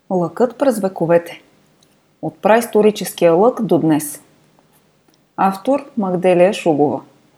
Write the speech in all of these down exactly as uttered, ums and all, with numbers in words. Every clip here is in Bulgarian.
Лъкът през вековете. От праисторическия лък до днес. Автор Магдалия Шугова.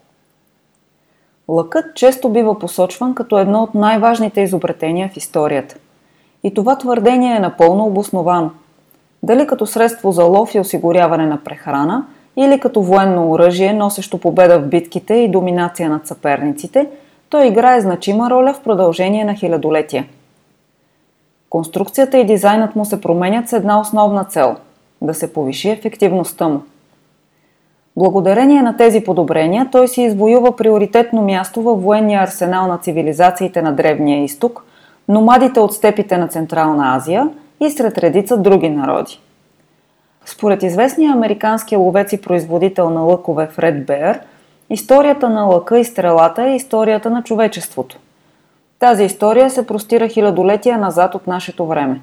Лъкът често бива посочван като едно от най-важните изобретения в историята. И това твърдение е напълно обосновано. Дали като средство за лов и осигуряване на прехрана, или като военно оръжие, носещо победа в битките и доминация над съперниците, той играе значима роля в продължение на хилядолетия. Конструкцията и дизайнът му се променят с една основна цел – да се повиши ефективността му. Благодарение на тези подобрения той си извоюва приоритетно място във военния арсенал на цивилизациите на Древния изток, номадите от степите на Централна Азия и сред редица други народи. Според известния американски ловец и производител на лъкове Фред Беър, историята на лъка и стрелата е историята на човечеството. Тази история се простира хилядолетия назад от нашето време.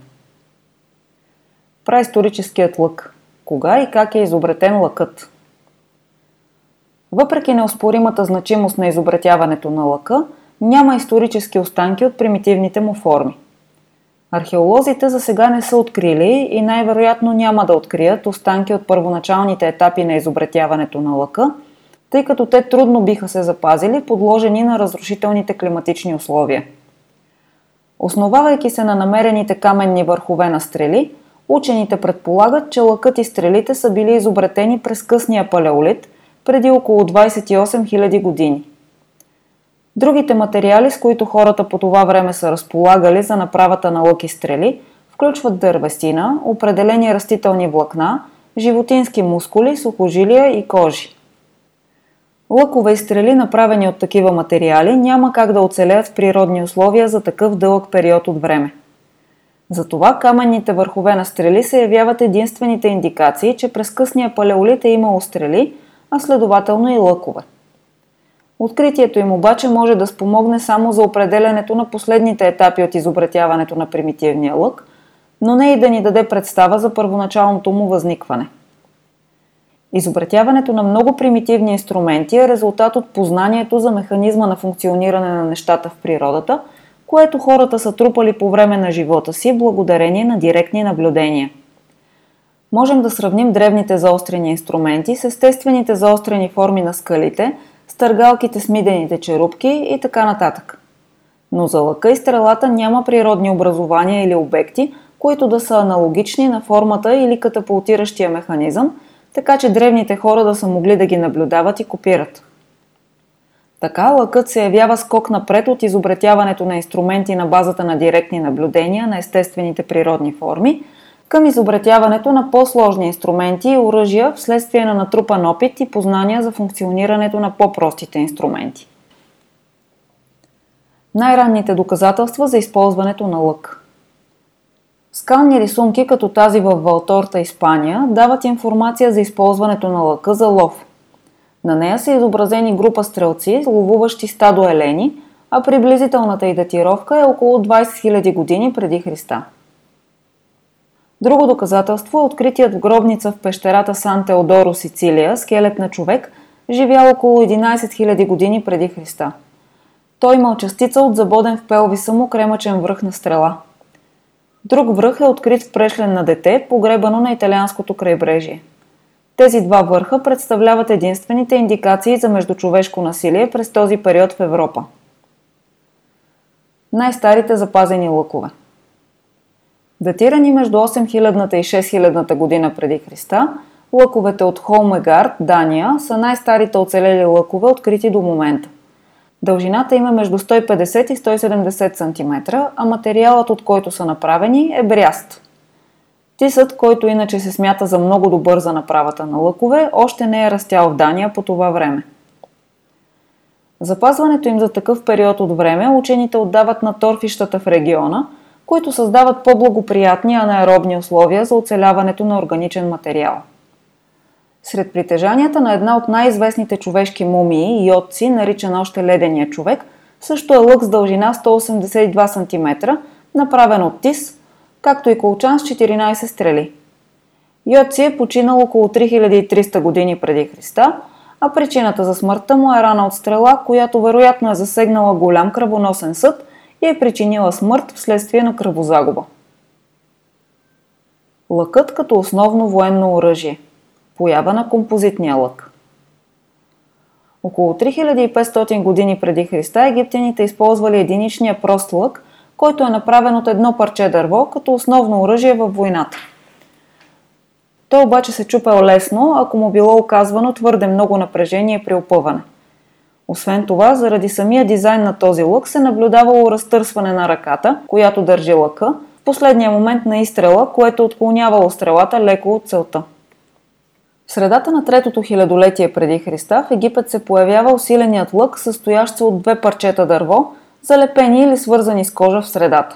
Праисторическият лък. Кога и как е изобретен лъкът? Въпреки неоспоримата значимост на изобретяването на лъка, няма исторически останки от примитивните му форми. Археолозите за сега не са открили и най-вероятно няма да открият останки от първоначалните етапи на изобретяването на лъка, тъй като те трудно биха се запазили, подложени на разрушителните климатични условия. Основавайки се на намерените каменни върхове на стрели, учените предполагат, че лъкът и стрелите са били изобретени през късния палеолит, преди около двадесет и осем хиляди години. Другите материали, с които хората по това време са разполагали за направата на лък и стрели, включват дървесина, определени растителни влакна, животински мускули, сухожилия и кожи. Лъкове и стрели, направени от такива материали, няма как да оцелеят в природни условия за такъв дълъг период от време. Затова каменните върхове на стрели се явяват единствените индикации, че през късния палеолит е имало стрели, а следователно и лъкове. Откритието им обаче може да спомогне само за определянето на последните етапи от изобретяването на примитивния лък, но не и да ни даде представа за първоначалното му възникване. Изобретяването на много примитивни инструменти е резултат от познанието за механизма на функциониране на нещата в природата, което хората са трупали по време на живота си благодарение на директни наблюдения. Можем да сравним древните заострени инструменти с естествените заострени форми на скалите, стъргалките с мидените черупки и така нататък. Но за лъка и стрелата няма природни образования или обекти, които да са аналогични на формата или катапултиращия механизъм, така че древните хора да са могли да ги наблюдават и копират. Така лъкът се явява скок напред от изобретяването на инструменти на базата на директни наблюдения на естествените природни форми, към изобретяването на по-сложни инструменти и оръжия вследствие на натрупан опит и познания за функционирането на по-простите инструменти. Най-ранните доказателства за използването на лък. Скални рисунки, като тази в Валторта, Испания, дават информация за използването на лъка за лов. На нея са изобразени група стрелци, ловуващи стадо елени, а приблизителната й датировка е около двадесет хиляди години преди Христа. Друго доказателство е откритият в гробница в пещерата Сан Теодоро, Сицилия, скелет на човек, живял около единадесет хиляди години преди Христа. Той имал частица от забоден в пелвиса му кремъчен връх на стрела. Друг връх е открит в прешлен на дете, погребано на италианското крайбрежие. Тези два върха представляват единствените индикации за междучовешко насилие през този период в Европа. Най-старите запазени лъкове. Датирани между осем хиляди и шест хиляди година преди Христа, лъковете от Холмегард, Дания, са най-старите оцелели лъкове, открити до момента. Дължината им е между сто и петдесет и сто и седемдесет сантиметра, а материалът, от който са направени, е бряст. Тисът, който иначе се смята за много добър за направата на лъкове, още не е растял в Дания по това време. Запазването им за такъв период от време учените отдават на торфищата в региона, които създават по-благоприятни анаеробни условия за оцеляването на органичен материал. Сред притежанията на една от най-известните човешки мумии, Йоци, наричан още ледения човек, също е лък с дължина сто осемдесет и два сантиметра, направен от тис, както и колчан с четиринадесет стрели. Йоци е починал около три хиляди и триста години преди Христа, а причината за смъртта му е рана от стрела, която вероятно е засегнала голям кръвоносен съд и е причинила смърт вследствие на кръвозагуба. Лъкът като основно военно оръжие. Поява на композитния лък. Около три хиляди и петстотин години преди Христа египтяните използвали единичния прост лък, който е направен от едно парче дърво, като основно оръжие във войната. Той обаче се чупел лесно, ако му било оказвано твърде много напрежение при опъване. Освен това, заради самия дизайн на този лък се наблюдавало разтърсване на ръката, която държи лъка, в последния момент на изстрела, което отклонявало стрелата леко от целта. В средата на третото хилядолетие преди Христа в Египет се появява усиленият лък, състоящ се от две парчета дърво, залепени или свързани с кожа в средата.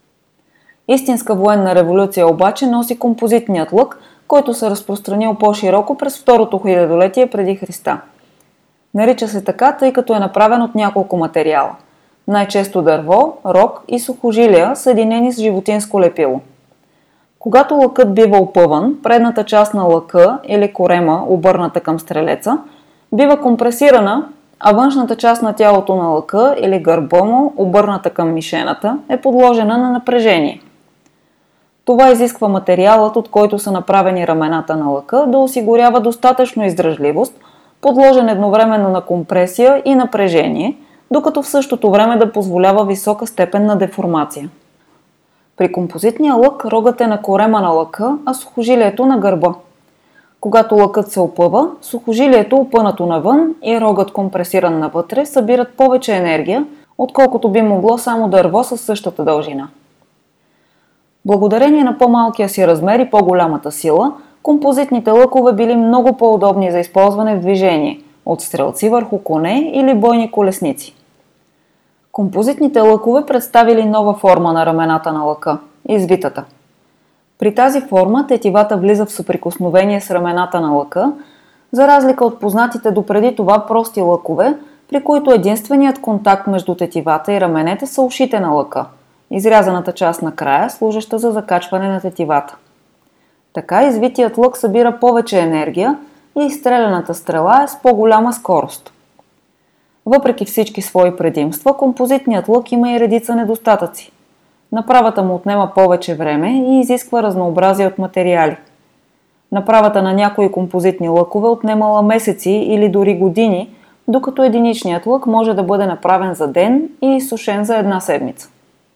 Истинска военна революция обаче носи композитният лък, който се разпространил по-широко през второто хилядолетие преди Христа. Нарича се така, тъй като е направен от няколко материала. Най-често дърво, рог и сухожилия, съединени с животинско лепило. Когато лъкът бива опъван, предната част на лъка или корема, обърната към стрелеца, бива компресирана, а външната част на тялото на лъка или гърба му, обърната към мишената, е подложена на напрежение. Това изисква материалът, от който са направени рамената на лъка, да осигурява достатъчно издръжливост, подложен едновременно на компресия и напрежение, докато в същото време да позволява висока степен на деформация. При композитния лък рогът е на корема на лъка, а сухожилието на гърба. Когато лъкът се опъва, сухожилието, опънато навън и рогът компресиран навътре, събират повече енергия, отколкото би могло само дърво със същата дължина. Благодарение на по-малкия си размер и по-голямата сила, композитните лъкове били много по-удобни за използване в движение, от стрелци върху коне или бойни колесници. Композитните лъкове представили нова форма на рамената на лъка – извитата. При тази форма тетивата влиза в съприкосновение с рамената на лъка, за разлика от познатите допреди това прости лъкове, при които единственият контакт между тетивата и раменете са ушите на лъка, изрязаната част на края, служеща за закачване на тетивата. Така извитият лък събира повече енергия и изстреляната стрела е с по-голяма скорост. Въпреки всички свои предимства, композитният лък има и редица недостатъци. Направата му отнема повече време и изисква разнообразие от материали. Направата на някои композитни лъкове отнемала месеци или дори години, докато единичният лък може да бъде направен за ден и изсушен за една седмица.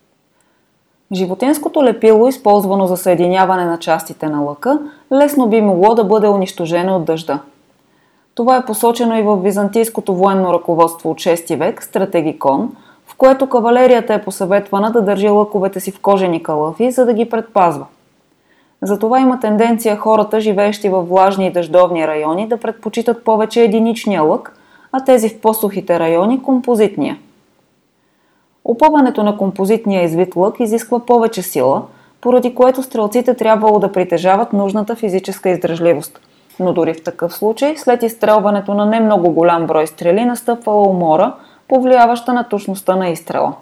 Животинското лепило, използвано за съединяване на частите на лъка, лесно би могло да бъде унищожено от дъжда. Това е посочено и в византийското военно ръководство от шести век Стратегикон, в което кавалерията е посъветвана да държи лъковете си в кожени калъфи, за да ги предпазва. Затова има тенденция хората, живеещи във влажни и дъждовни райони, да предпочитат повече единичния лък, а тези в по-сухите райони – композитния. Опъването на композитния извит лък изисква повече сила, поради което стрелците трябвало да притежават нужната физическа издръжливост. Но дори в такъв случай, след изстрелването на не много голям брой стрели, настъпвала умора, повлияваща на точността на изстрела.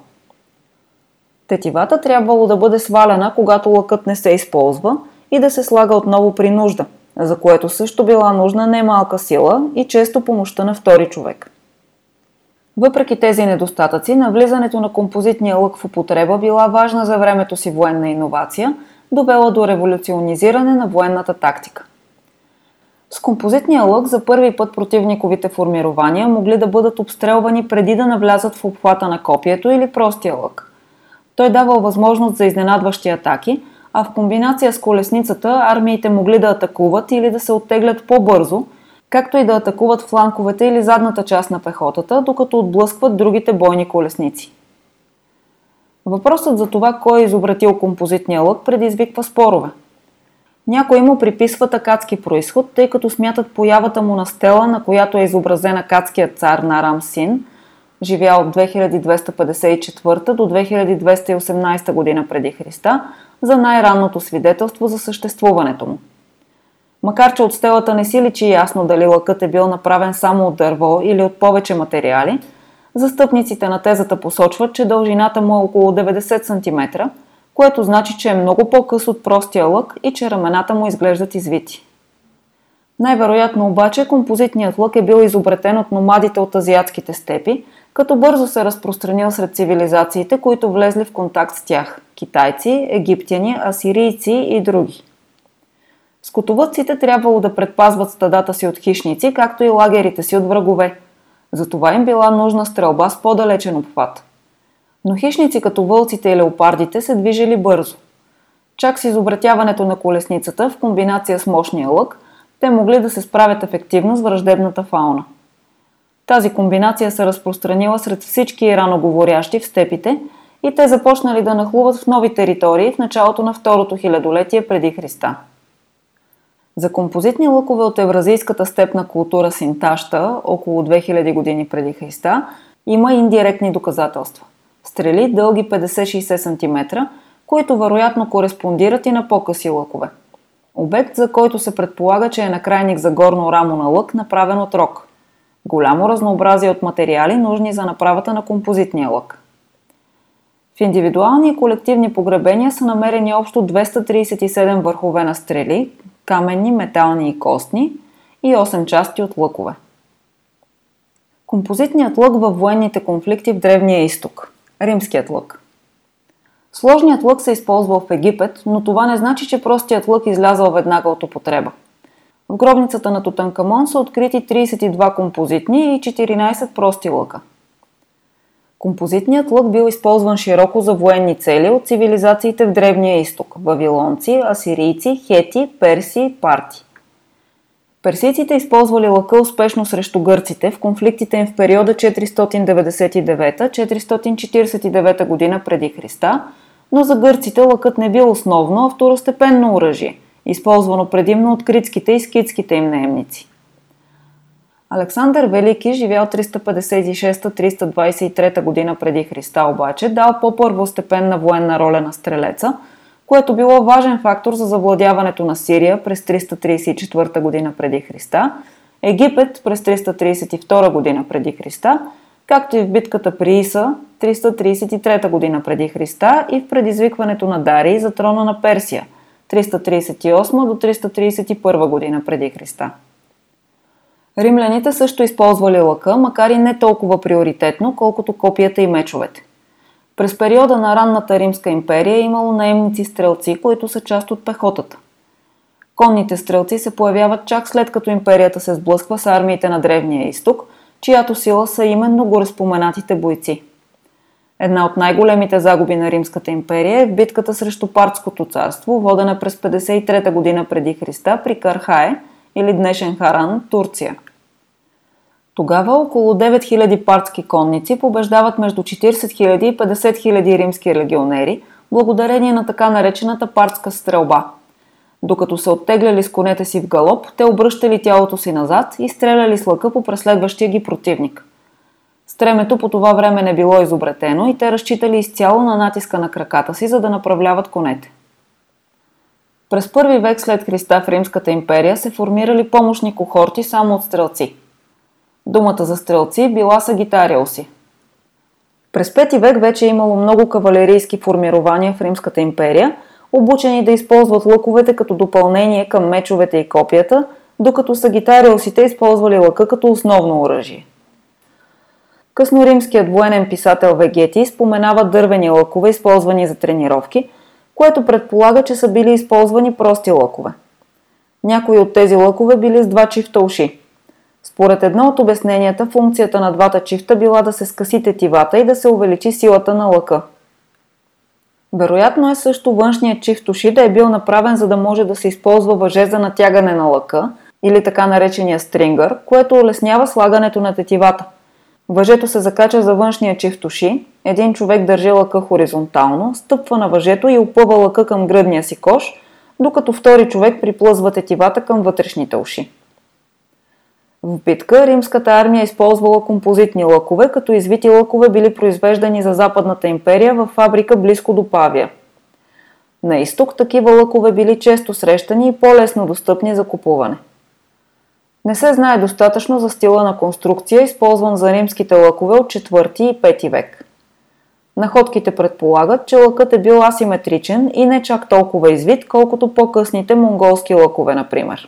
Тетивата трябвало да бъде свалена, когато лъкът не се използва, и да се слага отново при нужда, за което също била нужна немалка сила и често помощта на втори човек. Въпреки тези недостатъци, навлизането на композитния лък в употреба била важна за времето си военна иновация, довела до революционизиране на военната тактика. С композитния лък за първи път противниковите формирования могли да бъдат обстрелвани преди да навлязат в обхвата на копието или простия лък. Той давал възможност за изненадващи атаки, а в комбинация с колесницата армиите могли да атакуват или да се оттеглят по-бързо, както и да атакуват фланковете или задната част на пехотата, докато отблъскват другите бойни колесници. Въпросът за това кой е изобретил композитния лък предизвиква спорове. Някои му приписват акадски произход, тъй като смятат появата му на стела, на която е изобразен акадският цар Нарам Син, живял от две хиляди двеста петдесет и четвърта до две хиляди двеста и осемнадесета година преди Христа, за най-ранното свидетелство за съществуването му. Макар че от стелата не си личи ясно дали лъкът е бил направен само от дърво или от повече материали, застъпниците на тезата посочват, че дължината му е около деветдесет сантиметра, което значи, че е много по-къс от простия лък и че рамената му изглеждат извити. Най-вероятно обаче композитният лък е бил изобретен от номадите от азиатските степи, като бързо се разпространил сред цивилизациите, които влезли в контакт с тях – китайци, египтяни, асирийци и други. Скотовъдците трябвало да предпазват стадата си от хищници, както и лагерите си от врагове. Затова им била нужна стрелба с по-далечен обхват. Но хищници като вълците и леопардите се движили бързо. Чак с изобретяването на колесницата в комбинация с мощния лък, те могли да се справят ефективно с враждебната фауна. Тази комбинация се разпространила сред всички раноговорящи в степите и те започнали да нахлуват в нови територии в началото на второто хилядолетие преди Христа. За композитни лъкове от евразийската степна култура Синтаща, около две хиляди години преди Христа, има индиректни доказателства. Стрели дълги петдесет до шейсет сантиметра, които вероятно кореспондират и на по-къси лъкове. Обект, за който се предполага, че е накрайник за горно рамо на лък, направен от рог. Голямо разнообразие от материали, нужни за направата на композитния лък. В индивидуални и колективни погребения са намерени общо двеста тридесет и седем върхове на стрели, каменни, метални и костни, и осем части от лъкове. Композитният лък във военните конфликти в Древния изток. Римският лък. Сложният лък се използвал в Египет, но това не значи, че простият лък излязъл веднага от употреба. В гробницата на Тутанкамон са открити тридесет и два композитни и четиринадесет прости лъка. Композитният лък бил използван широко за военни цели от цивилизациите в Древния изток – вавилонци, асирийци, хети, перси, парти. Персийците използвали лъка успешно срещу гърците в конфликтите им в периода четиристотин деветдесет и девета до четиристотин четиридесет и девета година преди Христа, но за гърците лъкът не бил основно, а второстепенно оръжие, използвано предимно от критските и скитските им наемници. Александър Велики, живял триста петдесет и шеста до триста двадесет и трета година преди Христа, обаче дал по-първостепенна военна роля на стрелеца, което било важен фактор за завладяването на Сирия през триста тридесет и четвърта година преди Христа, Египет през триста тридесет и втора година преди Христа, както и в битката при Иса триста тридесет и трета година преди Христа и в предизвикването на Дарий за трона на Персия триста тридесет и осма до триста тридесет и първа година преди Христа. Римляните също използвали лъка, макар и не толкова приоритетно, колкото копията и мечовете. През периода на ранната Римска империя е имало наемници-стрелци, които са част от пехотата. Конните стрелци се появяват чак след като империята се сблъсква с армиите на Древния изток, чиято сила са именно гореспоменатите бойци. Една от най-големите загуби на Римската империя е в битката срещу Партското царство, водена през петдесет и трета година преди Христа при Кархае, или днешен Харан, Турция. Тогава около девет хиляди партски конници побеждават между четиридесет хиляди и петдесет хиляди римски легионери, благодарение на така наречената партска стрелба. Докато се оттегляли с конете си в галоп, те обръщали тялото си назад и стреляли с лъка по преследващия ги противник. Стремето по това време не било изобретено и те разчитали изцяло на натиска на краката си, за да направляват конете. През първи век след Христа в Римската империя се формирали помощни кохорти само от стрелци. Думата за стрелци била сагитариуси. През пети век вече е имало много кавалерийски формирования в Римската империя, обучени да използват лъковете като допълнение към мечовете и копията, докато сагитариусите използвали лъка като основно оръжие. Късноримският военен писател Вегети споменава дървени лъкове, използвани за тренировки, което предполага, че са били използвани прости лъкове. Някои от тези лъкове били с два чифта уши. Според едно от обясненията, функцията на двата чифта била да се скъси тетивата и да се увеличи силата на лъка. Вероятно е също външният чифт уши да е бил направен, за да може да се използва въже за натягане на лъка, или така наречения стрингър, което улеснява слагането на тетивата. Въжето се закача за външния чифт уши, един човек държи лъка хоризонтално, стъпва на въжето и опъва лъка към гръдния си кош, докато втори човек приплъзва тетивата към вътрешните уши. В битка римската армия използвала композитни лъкове, като извити лъкове били произвеждани за Западната империя във фабрика близко до Павия. На изток такива лъкове били често срещани и по-лесно достъпни за купуване. Не се знае достатъчно за стила на конструкция, използван за римските лъкове от четвърти и пети век. Находките предполагат, че лъкът е бил асиметричен и не чак толкова извит, колкото по-късните монголски лъкове, например.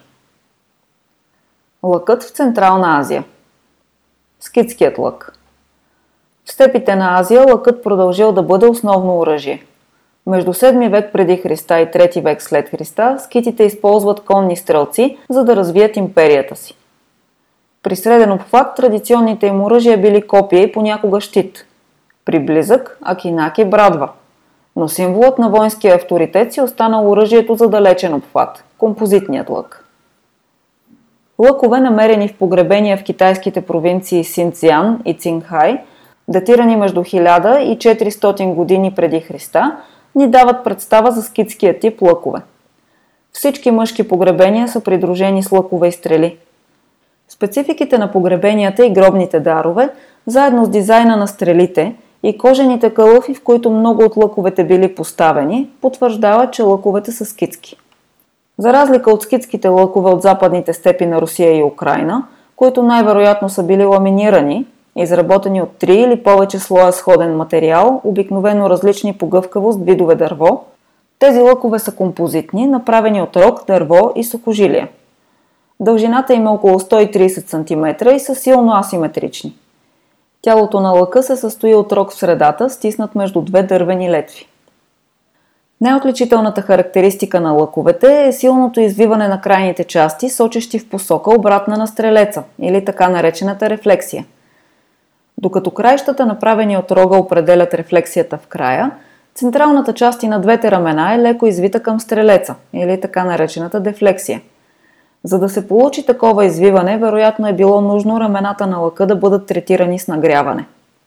Лъкът в Централна Азия. Скитският лък. В степите на Азия лъкът продължил да бъде основно оръжие. Между седми век преди Христа и трети век след Христа скитите използват конни стрелци, за да развият империята си. При среден обхват традиционните им оръжия били копия и понякога щит. При близък – акинаки брадва. Но символът на воинския авторитет си останал оръжието за далечен обхват – композитният лък. Лъкове, намерени в погребения в китайските провинции Синцзян и Цинхай, датирани между хиляда и четиристотин години преди Христа, ни дават представа за скитския тип лъкове. Всички мъжки погребения са придружени с лъкове и стрели. Спецификите на погребенията и гробните дарове, заедно с дизайна на стрелите и кожените калъфи, в които много от лъковете били поставени, потвърждават, че лъковете са скитски. За разлика от скитските лъкове от западните степи на Русия и Украина, които най-вероятно са били ламинирани, изработени от три или повече слоя сходен материал, обикновено различни по гъвкавост видове дърво, тези лъкове са композитни, направени от рог, дърво и сухожилие. Дължината им е около сто и тридесет сантиметра и са силно асиметрични. Тялото на лъка се състои от рог в средата, стиснат между две дървени летви. Най-отличителната характеристика на лъковете е силното извиване на крайните части, сочещи в посока обратна на стрелеца, или така наречената рефлексия. Докато краищата, направени от рога, определят рефлексията в края, централната част и на двете рамена е леко извита към стрелеца, или така наречената дефлексия. За да се получи такова извиване, вероятно е било нужно рамената на лъка да бъдат третирани с нагряване.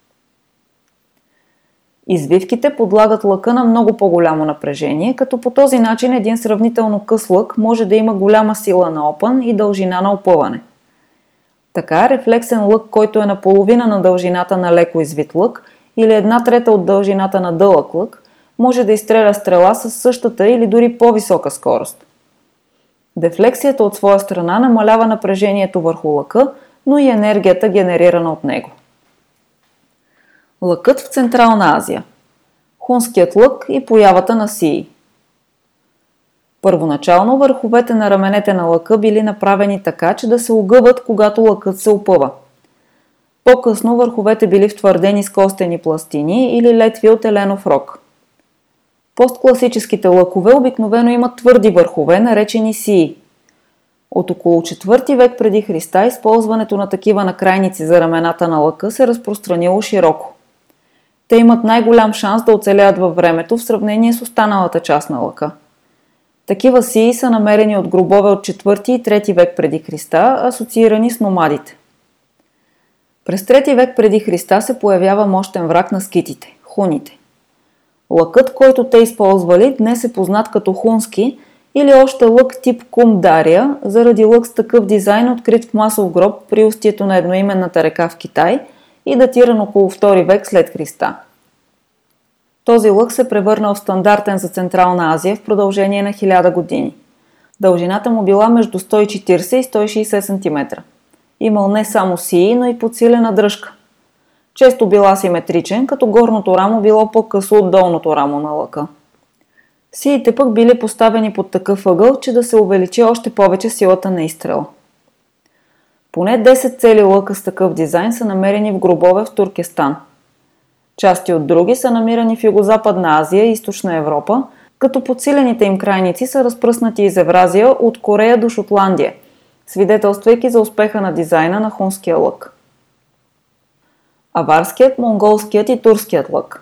Извивките подлагат лъка на много по-голямо напрежение, като по този начин един сравнително къс лък може да има голяма сила на опън и дължина на опъване. Така, рефлексен лък, който е наполовина на дължината на леко извит лък или една трета от дължината на дълъг лък, може да изстреля стрела с същата или дори по-висока скорост. Дефлексията от своя страна намалява напрежението върху лъка, но и енергията, генерирана от него. Лъкът в Централна Азия. Хунският лък и появата на сии. Първоначално върховете на раменете на лъка били направени така, че да се огъват, когато лъкът се опъва. По-късно върховете били втвърдени с костени пластини или летви от еленов рог. Посткласическите лъкове обикновено имат твърди върхове, наречени сии. От около четвърти век преди Христа използването на такива накрайници за рамената на лъка се разпространило широко. Те имат най-голям шанс да оцелеят във времето в сравнение с останалата част на лъка. Такива сии са намерени от гробове от четвърти и трети век преди Христа, асоциирани с номадите. През трети век преди Христа се появява мощен враг на скитите – хуните. Лъкът, който те използвали, днес е познат като хунски или още лък тип кумдария, заради лък с такъв дизайн, открит в масов гроб при устието на едноименната река в Китай и датиран около втори век след Христа. Този лък се превърнал в стандартен за Централна Азия в продължение на хиляда години. Дължината му била между сто и четиридесет и сто и шейсет сантиметра. Имал не само сии, но и подсилена дръжка. Често бил асиметричен, като горното рамо било по-късо от долното рамо на лъка. Сиите пък били поставени под такъв ъгъл, че да се увеличи още повече силата на изстрела. Поне десет цели лъка с такъв дизайн са намерени в гробове в Туркестан. Части от други са намирани в Югозападна Азия и Източна Европа, като подсилените им крайници са разпръснати из Евразия от Корея до Шотландия, свидетелствайки за успеха на дизайна на хунския лък. Аварският, монголският и турският лък.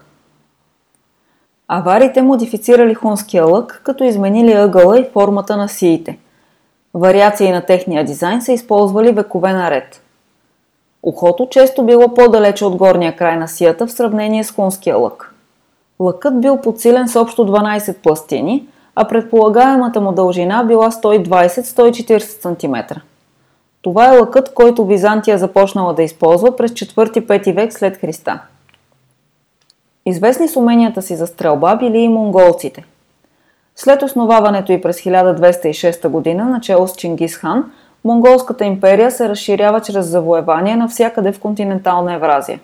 Аварите модифицирали хунския лък, като изменили ъгъла и формата на сиите. Вариации на техния дизайн са използвали векове наред. Ухото често било по-далече от горния край на сията в сравнение с хунския лък. Лъкът бил подсилен с общо дванадесет пластини, а предполагаемата му дължина била сто и двадесет до сто и четиридесет сантиметра. Това е лъкът, който Византия започнала да използва през четвърти-пети век след Христа. Известни с уменията си за стрелба били и монголците. След основаването й през хиляда двеста и шеста година, начело с Чингис хан, Монголската империя се разширява чрез завоевания навсякъде в континентална Евразия.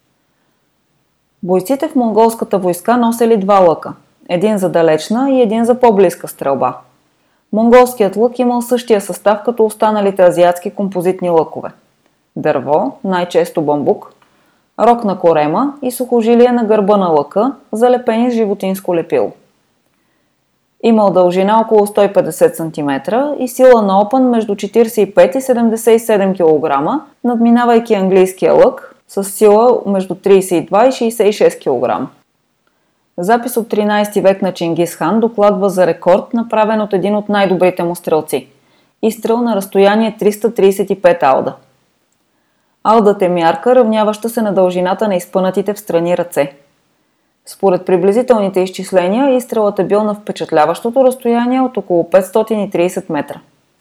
Бойците в монголската войска носели два лъка – един за далечна и един за по-близка стрелба. Монголският лък имал същия състав като останалите азиатски композитни лъкове – дърво, най-често бамбук, рог на корема и сухожилие на гърба на лъка, залепени с животинско лепило. Имал дължина около сто и петдесет сантиметра и сила на опън между четиридесет и пет и седемдесет и седем килограма, надминавайки английския лък с сила между тридесет и два и шейсет и шест килограма. Запис от тринадесети век на Чингис Хан докладва за рекорд, направен от един от най-добрите му стрелци – изстрел на разстояние триста тридесет и пет алда. Алдът е мярка, равняваща се на дължината на изпънатите в страни ръце. Според приблизителните изчисления, изстрелът е бил на впечатляващото разстояние от около петстотин и тридесет метра.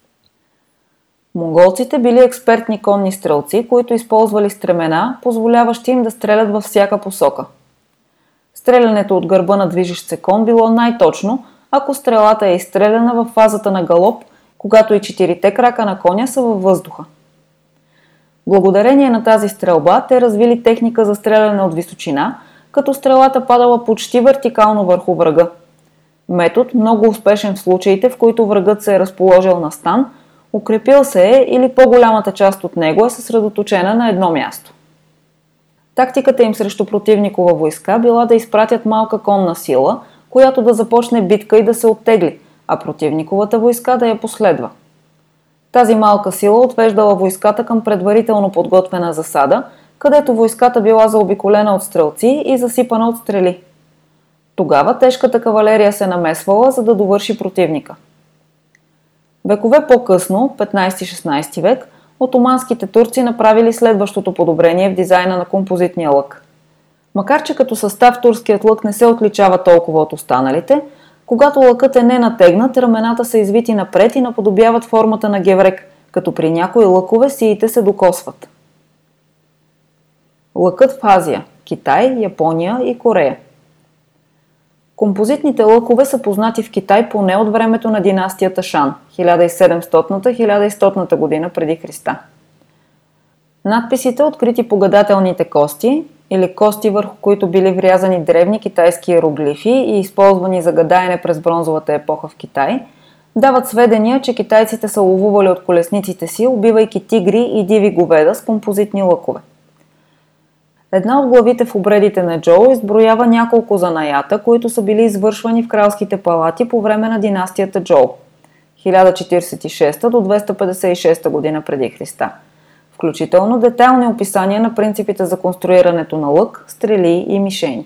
Монголците били експертни конни стрелци, които използвали стремена, позволяващи им да стрелят във всяка посока. Стрелянето от гърба на движещ се кон било най-точно, ако стрелата е изстреляна в фазата на галоп, когато и четирите крака на коня са във въздуха. Благодарение на тази стрелба, те развили техника за стреляне от височина, като стрелата падала почти вертикално върху врага. Метод, много успешен в случаите, в които врагът се е разположил на стан, укрепил се е или по-голямата част от него е съсредоточена на едно място. Тактиката им срещу противникова войска била да изпратят малка конна сила, която да започне битка и да се оттегли, а противниковата войска да я последва. Тази малка сила отвеждала войската към предварително подготвена засада, където войската била заобиколена от стрелци и засипана от стрели. Тогава тежката кавалерия се намесвала, за да довърши противника. Векове по-късно, петнадесети-шестнадесети век, отоманските турци направили следващото подобрение в дизайна на композитния лък. Макар че като състав турският лък не се отличава толкова от останалите, когато лъкът е ненатегнат, рамената са извити напред и наподобяват формата на геврек, като при някои лъкове сиите се докосват. Лъкът в Азия – Китай, Япония и Корея. Композитните лъкове са познати в Китай поне от времето на династията Шан – хиляда и седемстотна до хиляда и стотна година преди Христа. Надписите, открити по гадателните кости или кости, върху които били врязани древни китайски иероглифи и използвани за гадаене през бронзовата епоха в Китай, дават сведения, че китайците са ловували от колесниците си, убивайки тигри и диви говеда с композитни лъкове. Една от главите в обредите на Джоу изброява няколко занаята, които са били извършвани в кралските палати по време на династията Джоу хиляда четиридесет и шеста до двеста петдесет и шеста година преди Христа, включително детайлни описания на принципите за конструирането на лък, стрели и мишени.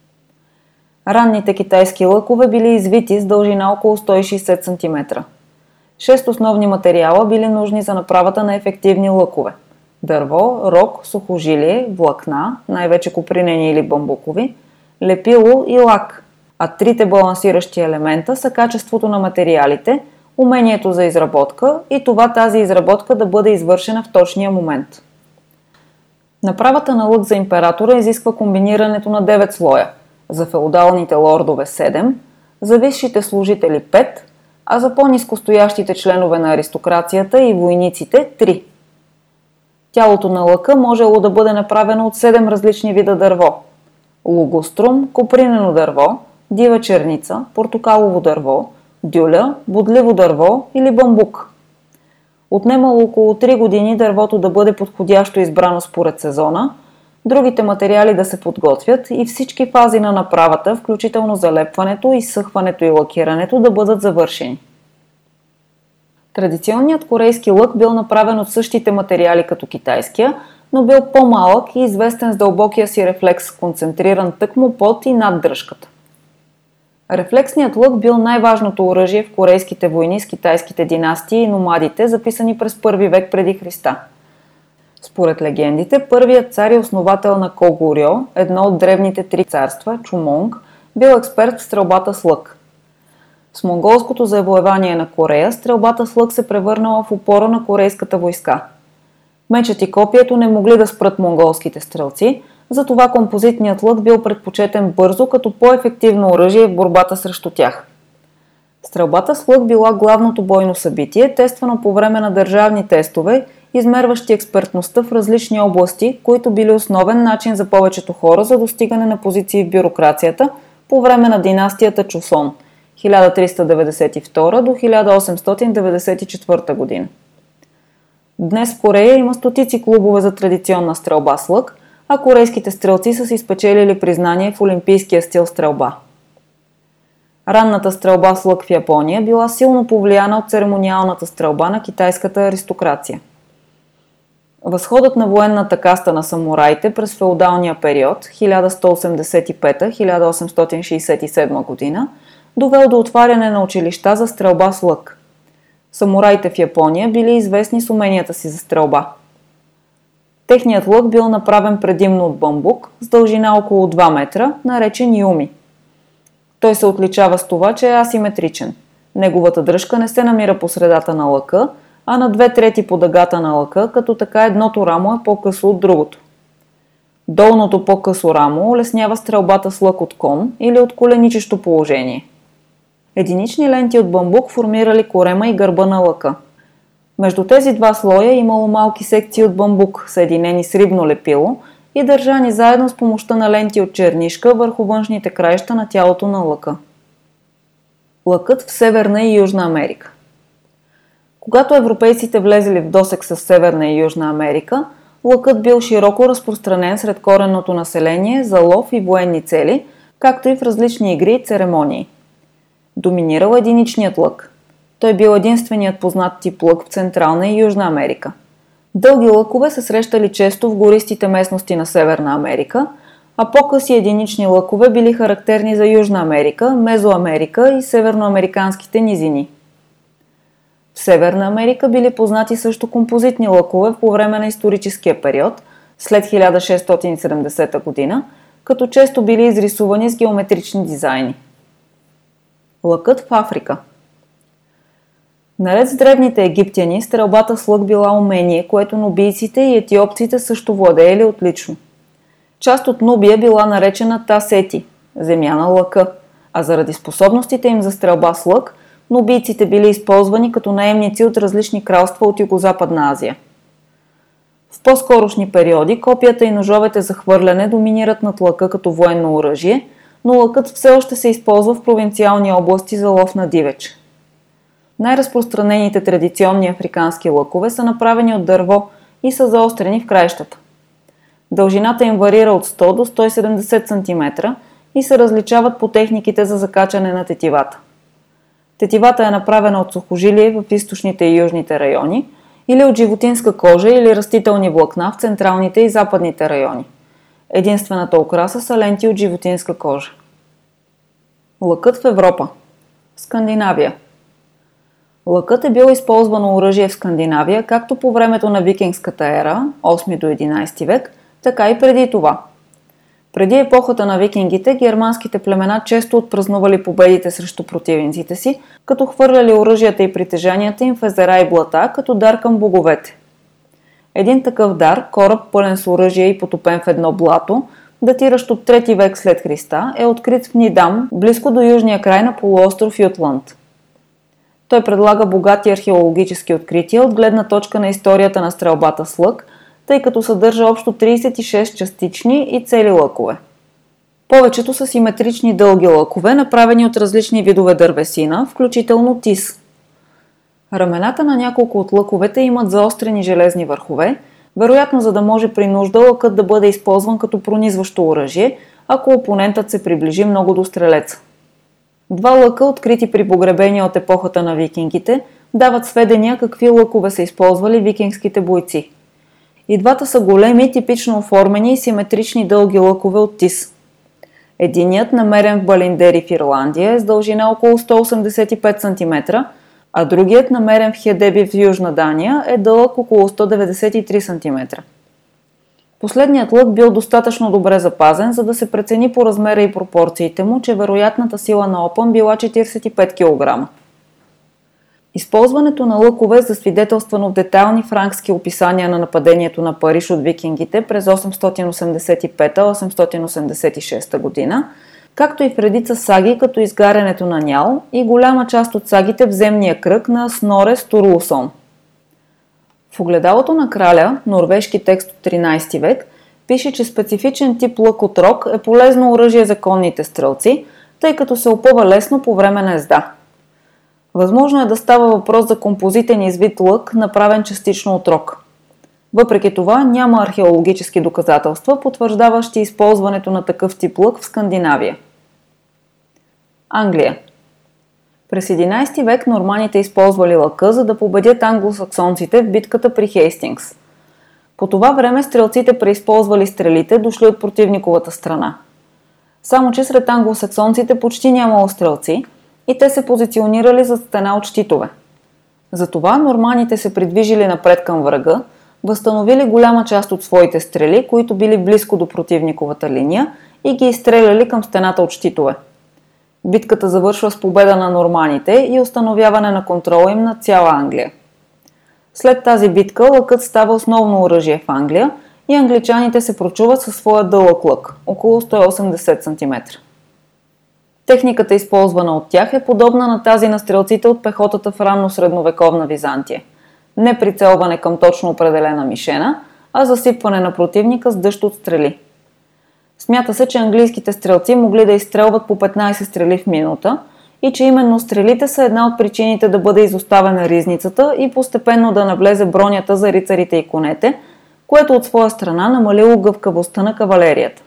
Ранните китайски лъкове били извити с дължина около сто и шейсет сантиметра. Шест основни материала били нужни за направата на ефективни лъкове – дърво, рог, сухожилие, влакна, най-вече копринени или бамбукови, лепило и лак, а трите балансиращи елемента са качеството на материалите, умението за изработка и това тази изработка да бъде извършена в точния момент. Направата на лък за императора изисква комбинирането на девет слоя, за феодалните лордове седем, за висшите служители пет, а за по-нискостоящите членове на аристокрацията и войниците три. Тялото на лъка можело да бъде направено от седем различни вида дърво – лугострум, копринено дърво, дива черница, портокалово дърво, дюля, бодливо дърво или бамбук. Отнемало около три години дървото да бъде подходящо избрано според сезона, другите материали да се подготвят и всички фази на направата, включително залепването, изсъхването и лакирането, да бъдат завършени. Традиционният корейски лък бил направен от същите материали като китайския, но бил по-малък и известен с дълбокия си рефлекс, концентриран тъкмо под и над дръжката. Рефлексният лък бил най-важното оръжие в корейските войни с китайските династии и номадите, записани през първи век преди Христа. Според легендите, първият цар и основател на Когурьо, едно от древните три царства, Чумонг, бил експерт в стрелбата с лък. С монголското завоевание на Корея, стрелбата с лък се превърнала в опора на корейската войска. Мечът и копието не могли да спрат монголските стрелци, затова композитният лък бил предпочетен бързо като по-ефективно оръжие в борбата срещу тях. Стрелбата с лък била главното бойно събитие, тествано по време на държавни тестове, измерващи експертността в различни области, които били основен начин за повечето хора за достигане на позиции в бюрокрацията по време на династията Чосон хиляда триста деветдесет и втора до хиляда осемстотин деветдесет и четвърта година. Днес в Корея има стотици клубове за традиционна стрелба с лък, а корейските стрелци са си спечелили признание в олимпийския стил стрелба. Ранната стрелба с лък в Япония била силно повлияна от церемониалната стрелба на китайската аристокрация. Възходът на военната каста на самураите през феодалния период хиляда сто осемдесет и пета до хиляда осемстотин шейсет и седма година довел до отваряне на училища за стрелба с лък. Самураите в Япония били известни с уменията си за стрелба. Техният лък бил направен предимно от бамбук с дължина около два метра, наречен юми. Той се отличава с това, че е асиметричен. Неговата дръжка не се намира по средата на лъка, а на две трети по дъгата на лъка, като така едното рамо е по-късо от другото. Долното по-късо рамо улеснява стрелбата с лък от кон или от коленичещо положение. Единични ленти от бамбук формирали корема и гърба на лъка. Между тези два слоя имало малки секции от бамбук, съединени с рибно лепило и държани заедно с помощта на ленти от чернишка върху външните краища на тялото на лъка. Лъкът в Северна и Южна Америка. Когато европейците влезли в досег с Северна и Южна Америка, лъкът бил широко разпространен сред коренното население за лов и военни цели, както и в различни игри и церемонии. Доминирал единичният лък. Той бил единственият познат тип лък в Централна и Южна Америка. Дълги лъкове се срещали често в гористите местности на Северна Америка, а по-къси единични лъкове били характерни за Южна Америка, Мезоамерика и северноамериканските низини. В Северна Америка били познати също композитни лъкове по време на историческия период, след хиляда шестстотин и седемдесета година, като често били изрисувани с геометрични дизайни. Лъкът в Африка. Наред с древните египтяни, стрелбата с лък била умение, което нубийците и етиопците също владеели отлично. Част от Нубия била наречена Тасети – земя на лъка, а заради способностите им за стрелба с лък, нубийците били използвани като наемници от различни кралства от Югозападна Азия. В по-скорошни периоди копията и ножовете за хвърляне доминират над лъка като военно оръжие, но лъкът все още се използва в провинциални области за лов на дивеч. Най-разпространените традиционни африкански лъкове са направени от дърво и са заострени в краищата. Дължината им варира от сто до сто и седемдесет сантиметра и се различават по техниките за закачане на тетивата. Тетивата е направена от сухожилие в източните и южните райони или от животинска кожа или растителни влакна в централните и западните райони. Единствената украса са ленти от животинска кожа. Лъкът в Европа. Скандинавия. Лъкът е бил използвано оръжие в Скандинавия както по времето на викингската ера, осми до единадесети век, така и преди това. Преди епохата на викингите, германските племена често отпразнували победите срещу противниците си, като хвърляли оръжията и притежанията им в езера и блата, като дар към боговете. Един такъв дар, кораб пълен с оръжие и потопен в едно блато, датиращ от трети век след Христа, е открит в Нидам, близко до южния край на полуостров Ютланд. Той предлага богати археологически открития от гледна точка на историята на стрелбата с лък, тъй като съдържа общо тридесет и шест частични и цели лъкове. Повечето са симетрични дълги лъкове, направени от различни видове дървесина, включително тис. Рамената на няколко от лъковете имат заострени железни върхове, вероятно за да може при нужда лъкът да бъде използван като пронизващо оръжие, ако опонентът се приближи много до стрелеца. Два лъка, открити при погребения от епохата на викингите, дават сведения какви лъкове са използвали викингските бойци. И двата са големи, типично оформени и симетрични дълги лъкове от тис. Единият, намерен в Балиндери в Ирландия, е с дължина около сто осемдесет и пет сантиметра, а другият, намерен в Хедеби в Южна Дания, е дълъг около сто деветдесет и три сантиметра. Последният лък бил достатъчно добре запазен, за да се прецени по размера и пропорциите му, че вероятната сила на опън била четиридесет и пет килограма. Използването на лъкове засвидетелствано в детайлни франкски описания на нападението на Париж от викингите през осемстотин осемдесет и пета до осемстотин осемдесет и шеста година, както и в редица саги като изгарянето на Нял и голяма част от сагите в земния кръг на Сноре Стурлусон. В Огледалото на краля, норвежки текст от тринадесети век, пише, че специфичен тип лък от рог е полезно оръжие за конните стрелци, тъй като се опъва лесно по време на езда. Възможно е да става въпрос за композитен извит лък, направен частично от рог. Въпреки това няма археологически доказателства, потвърждаващи използването на такъв тип лък в Скандинавия. Англия. През единайсети век норманите използвали лъка, за да победят англосаксонците в битката при Хейстингс. По това време стрелците преизползвали стрелите, дошли от противниковата страна. Само че сред англосаксонците почти нямало стрелци и те се позиционирали зад стена от щитове. Затова норманите се придвижили напред към врага, възстановили голяма част от своите стрели, които били близко до противниковата линия, и ги изстреляли към стената от щитове. Битката завършва с победа на норманите и установяване на контрола им над цяла Англия. След тази битка лъкът става основно оръжие в Англия и англичаните се прочуват със своя дълъг лък, около сто и осемдесет сантиметра. Техниката, използвана от тях, е подобна на тази на стрелците от пехотата в ранно средновековна Византия. Не прицелване към точно определена мишена, а засипване на противника с дъжд от стрели. Смята се, че английските стрелци могли да изстрелват по петнайсет стрели в минута и че именно стрелите са една от причините да бъде изоставена ризницата и постепенно да навлезе бронята за рицарите и конете, което от своя страна намалило гъвкавостта на кавалерията.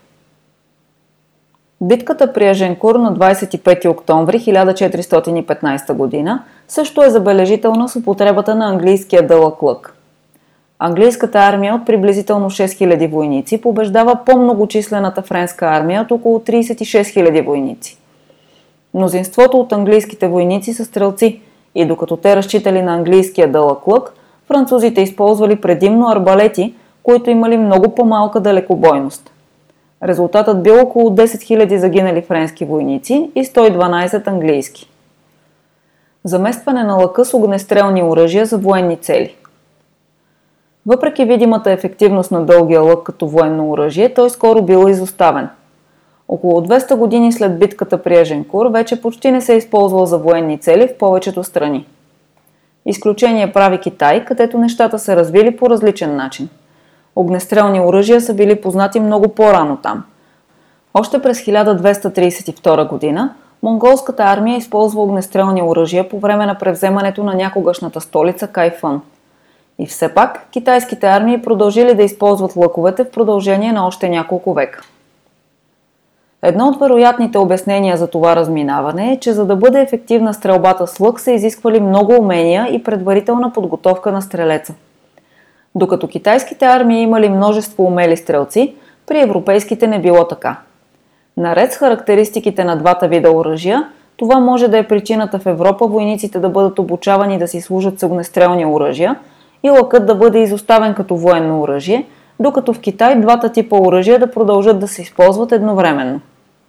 Битката при Аженкур на двайсет и пети октомври хиляда четиристотин и петнайсета година също е забележителна с употребата на английския дълъг лък. Английската армия от приблизително шест хиляди войници побеждава по-многочислената френска армия от около трийсет и шест хиляди войници. Мнозинството от английските войници са стрелци и докато те разчитали на английския дълъг лък, французите използвали предимно арбалети, които имали много по-малка далекобойност. Резултатът бил около десет хиляди загинали френски войници и сто и дванайсет английски. Заместване на лъка с огнестрелни оръжия за военни цели. Въпреки видимата ефективност на дългия лък като военно оръжие, той скоро бил изоставен. Около двеста години след битката при Аженкур вече почти не се е използвал за военни цели в повечето страни. Изключение прави Китай, където нещата се развили по различен начин. Огнестрелни оръжия са били познати много по-рано там. Още през хиляда двеста трийсет и втора година монголската армия използва огнестрелни оръжия по време на превземането на някогашната столица Кайфън. И все пак китайските армии продължили да използват лъковете в продължение на още няколко века. Едно от вероятните обяснения за това разминаване е, че за да бъде ефективна стрелбата с лък се изисквали много умения и предварителна подготовка на стрелеца. Докато китайските армии имали множество умели стрелци, при европейските не било така. Наред с характеристиките на двата вида оръжия, това може да е причината в Европа войниците да бъдат обучавани да си служат с огнестрелни оръжия и лъкът да бъде изоставен като военно оръжие, докато в Китай двата типа оръжия да продължат да се използват едновременно.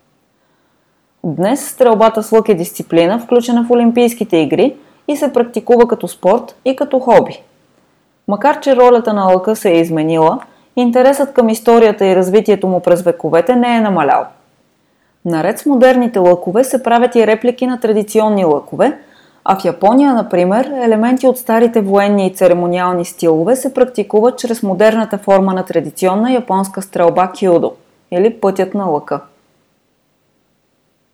Днес стрелбата с лък е дисциплина, включена в Олимпийските игри и се практикува като спорт и като хоби. Макар че ролята на лъка се е изменила, интересът към историята и развитието му през вековете не е намалял. Наред с модерните лъкове се правят и реплики на традиционни лъкове, а в Япония, например, елементи от старите военни и церемониални стилове се практикуват чрез модерната форма на традиционна японска стрелба кюдо или пътят на лъка.